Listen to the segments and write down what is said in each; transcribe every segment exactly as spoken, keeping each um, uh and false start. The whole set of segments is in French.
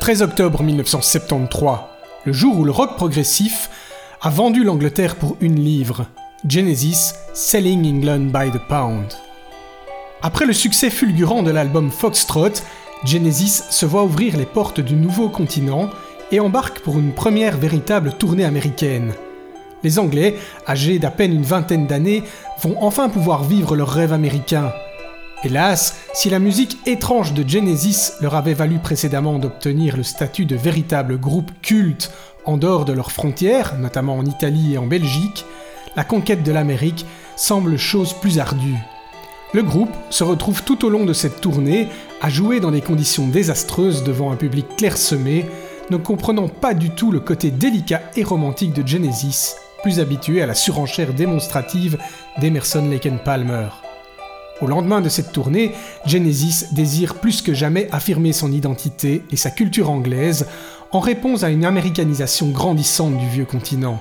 treize octobre mille neuf cent soixante-treize, le jour où le rock progressif a vendu l'Angleterre pour une livre, Genesis, Selling England by the Pound. Après le succès fulgurant de l'album Foxtrot, Genesis se voit ouvrir les portes du nouveau continent et embarque pour une première véritable tournée américaine. Les Anglais, âgés d'à peine une vingtaine d'années, vont enfin pouvoir vivre leur rêve américain. Hélas, si la musique étrange de Genesis leur avait valu précédemment d'obtenir le statut de véritable groupe culte en dehors de leurs frontières, notamment en Italie et en Belgique, la conquête de l'Amérique semble chose plus ardue. Le groupe se retrouve tout au long de cette tournée à jouer dans des conditions désastreuses devant un public clairsemé, ne comprenant pas du tout le côté délicat et romantique de Genesis, plus habitué à la surenchère démonstrative d'Emerson, Lake and Palmer. Au lendemain de cette tournée, Genesis désire plus que jamais affirmer son identité et sa culture anglaise en réponse à une américanisation grandissante du vieux continent.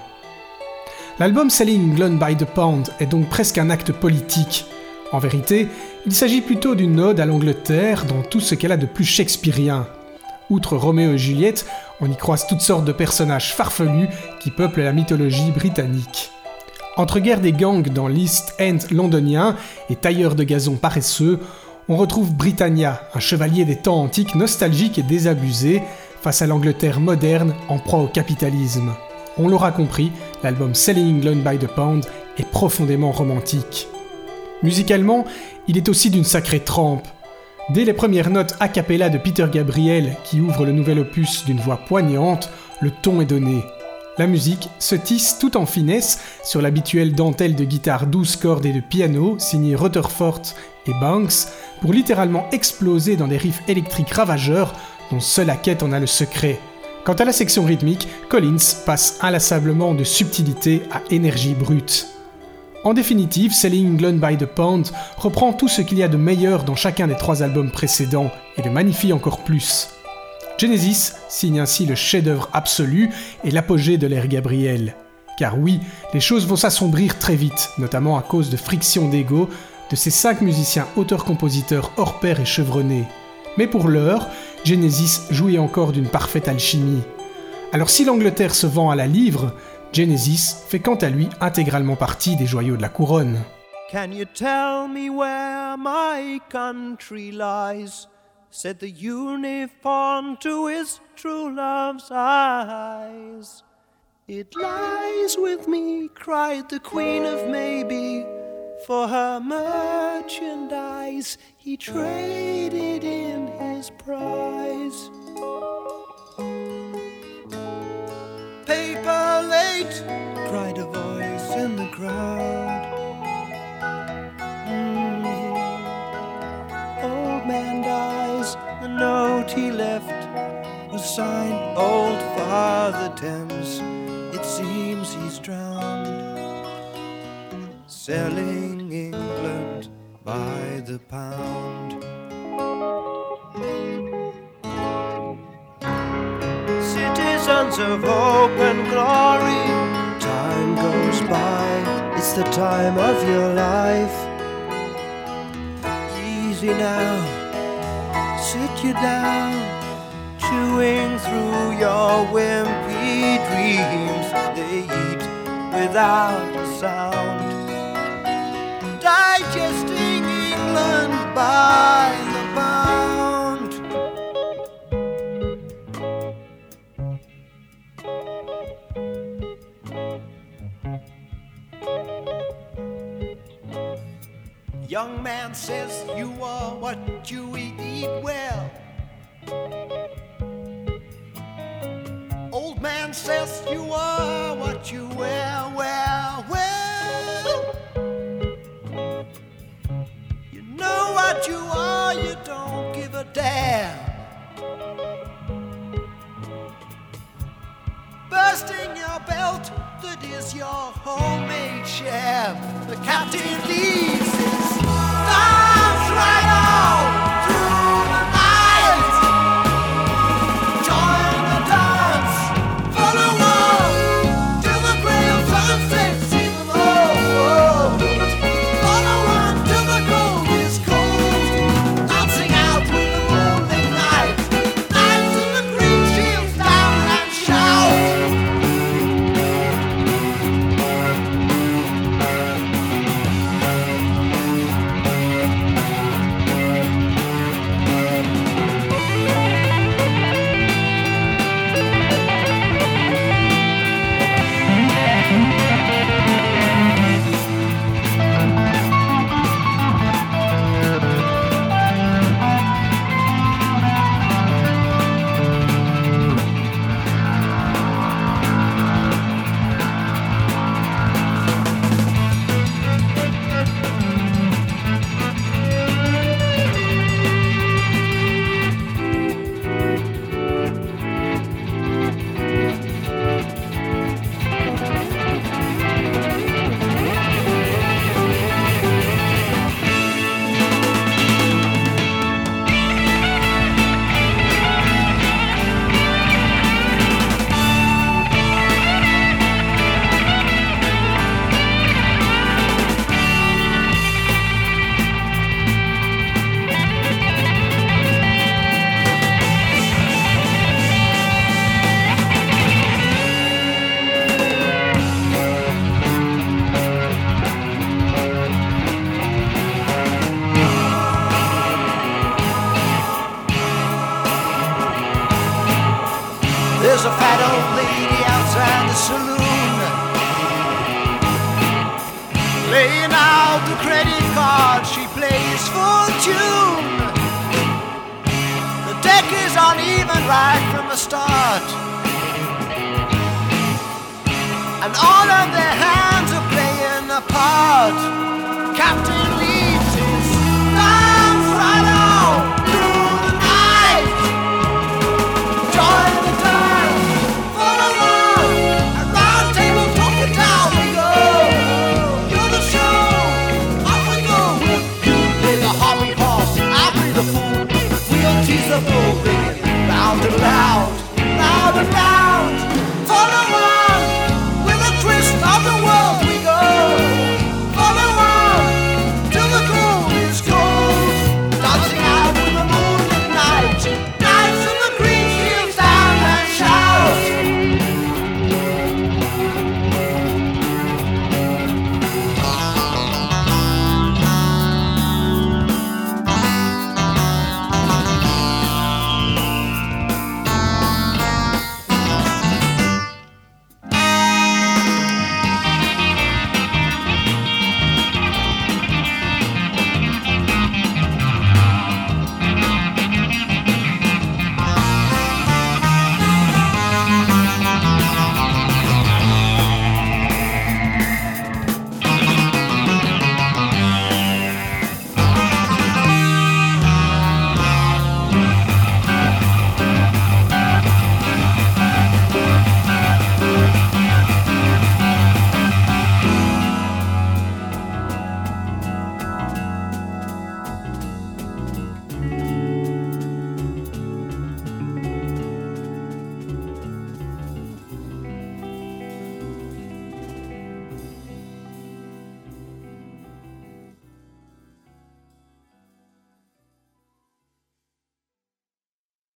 L'album Selling England by the Pound est donc presque un acte politique. En vérité, il s'agit plutôt d'une ode à l'Angleterre dans tout ce qu'elle a de plus shakespearien. Outre Roméo et Juliette, on y croise toutes sortes de personnages farfelus qui peuplent la mythologie britannique. Entre guerre des gangs dans l'East End londonien et tailleurs de gazon paresseux, on retrouve Britannia, un chevalier des temps antiques nostalgique et désabusé, face à l'Angleterre moderne en proie au capitalisme. On l'aura compris, l'album Selling England by the Pound est profondément romantique. Musicalement, il est aussi d'une sacrée trempe. Dès les premières notes a cappella de Peter Gabriel, qui ouvre le nouvel opus d'une voix poignante, le ton est donné. La musique se tisse tout en finesse sur l'habituelle dentelle de guitare douze cordes et de piano signée Rutherford et Banks pour littéralement exploser dans des riffs électriques ravageurs dont seule la quête en a le secret. Quant à la section rythmique, Collins passe inlassablement de subtilité à énergie brute. En définitive, Selling England by the Pound reprend tout ce qu'il y a de meilleur dans chacun des trois albums précédents et le magnifie encore plus. Genesis signe ainsi le chef-d'œuvre absolu et l'apogée de l'ère Gabriel. Car oui, les choses vont s'assombrir très vite, notamment à cause de frictions d'ego de ces cinq musiciens auteurs-compositeurs hors pair et chevronnés. Mais pour l'heure, Genesis jouit encore d'une parfaite alchimie. Alors si l'Angleterre se vend à la livre, Genesis fait quant à lui intégralement partie des joyaux de la couronne. Can you tell me where my country lies? Said the unicorn to his true love's eyes. It lies with me, cried the Queen of Maybe. For her merchandise he traded in his prize. Paper late, cried a voice in the crowd. Mm. Old man dies, the note he left was signed Old Father Thames. It seems he's drowned, selling England by the pound. Citizens of hope and glory, time goes by, it's the time of your life. Easy now, sit you down, chewing through your wimpy dreams. They eat without a sound, digesting England by the pound. Young man says you are what you eat, eat well. Old man says you are what you wear, well, well. You know what you are, you don't give a damn. Bursting your belt, that is your homemade sham. The captain leaves his arms right on through the night. Join the dance, follow on till the gray of sunset, see them all. Follow on till the gold is cold, dancing out with the morning night. Nights in the green the saloon, laying out the credit card, she plays full tune. The deck is uneven right from the start, and all of their hands are playing a part. Captain